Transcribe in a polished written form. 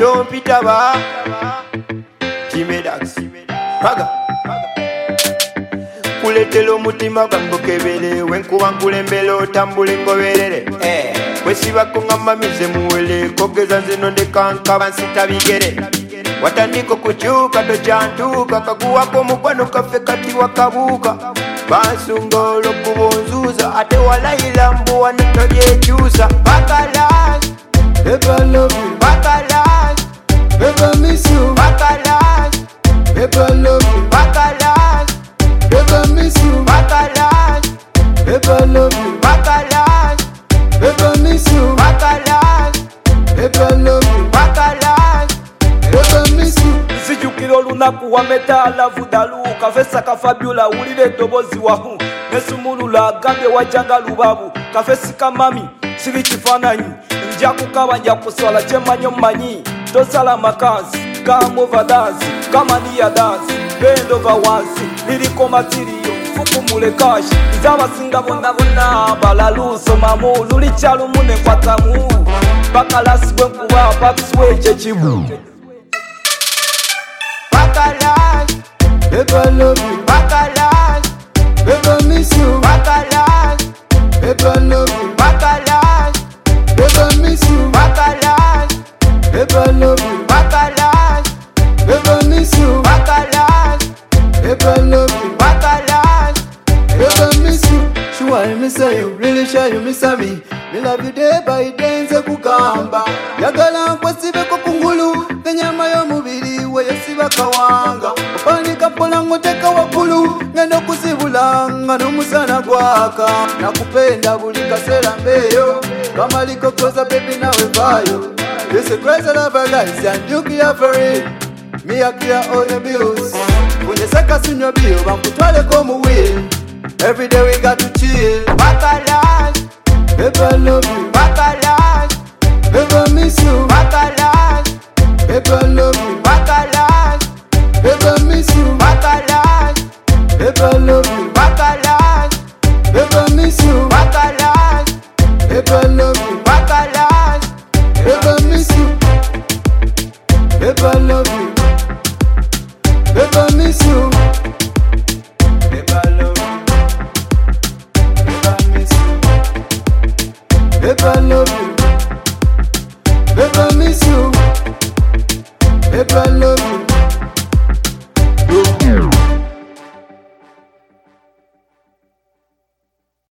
John Peter Ba Timedax Raga kuletela omutima gwange kebere wenkuba nkulembera otambule ngoberere bwesibako ng'amamize muwele kogeza nzino ndekankaba nsita bigere watandika okukyuka tokyantuuka kaguwako omukwano kaffe kati wakabuuka bansunga olw'okuba onzuuza ate walayira mbuwa netolyekyusa bakalas Ever love you, bakalas ever miss you, bakalas ever love you, bakalas ever miss you, bakalas ever love you, bakalas ever miss you, bakalas ever love you, bakalas ever miss you. Sijukira olunaku wametaala vudaluka Fesa kafabula ulile eddoboozi wahu nesumulula agambye wajjanga lubabu kafesi kamami siri kifaananyi nja kukaba nja kuswala kyemanyi omumanyi tosala makansi kamovadazi kamaniya dansi bendova wansi liriko matiriyo fukumule kashi nzabasinga bonna bonna balaluso mamu luli kyalumu nenkwatamu bakalasi bwenkuba pakisiwa ekyekibu bakalas Ever love you, bakalas ever miss you, bakalas ever love you, bakalas ever miss you, bakalas ever love you, bakalas ever miss you, bakalas ever love you, bakalas ever miss you. Sure I miss you, really sure you miss me. Me love you day by day nze kugamba yagala nkwesibeko kungulu nenyama y'omubiri weyesiba kawanga opanika mpola ngoteka waggulu ngenda okuzibulanga n'omusana gwaka nakupenda buli kaseera mbeeyo kamaliko koza baby nawe vaayo. This a crazy lover guys and you care for it. Me I clear all the bills kunyeseka sinywa bio bankutwaleko mu wheel. Every day we got to chill. bakalas Ever love you, bakalas ever miss you, bakalas ever love you, bakalas ever miss you, bakalas ever love you, bakalas ever miss you, bakalas ever love you, bakalas ever miss you, ever love you, ever miss you, ever love you, ever miss you, ever love you, ever miss you, ever love you.